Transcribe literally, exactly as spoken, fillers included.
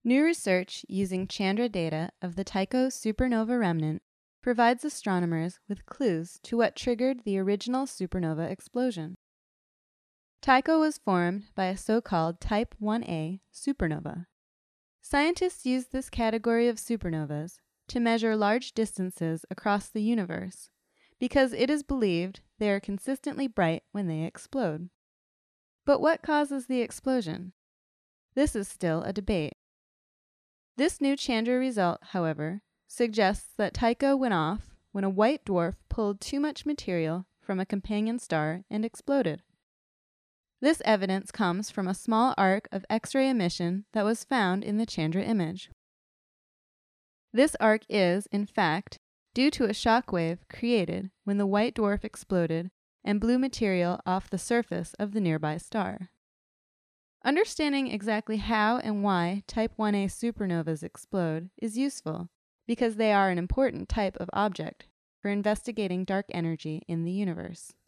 New research using Chandra data of the Tycho supernova remnant provides astronomers with clues to what triggered the original supernova explosion. Tycho was formed by a so-called Type one A supernova. Scientists use this category of supernovas to measure large distances across the universe because it is believed they are consistently bright when they explode. But what causes the explosion? This is still a debate. This new Chandra result, however, suggests that Tycho went off when a white dwarf pulled too much material from a companion star and exploded. This evidence comes from a small arc of X-ray emission that was found in the Chandra image. This arc is, in fact, due to a shock wave created when the white dwarf exploded and blew material off the surface of the nearby star. Understanding exactly how and why Type one A supernovas explode is useful because they are an important type of object for investigating dark energy in the universe.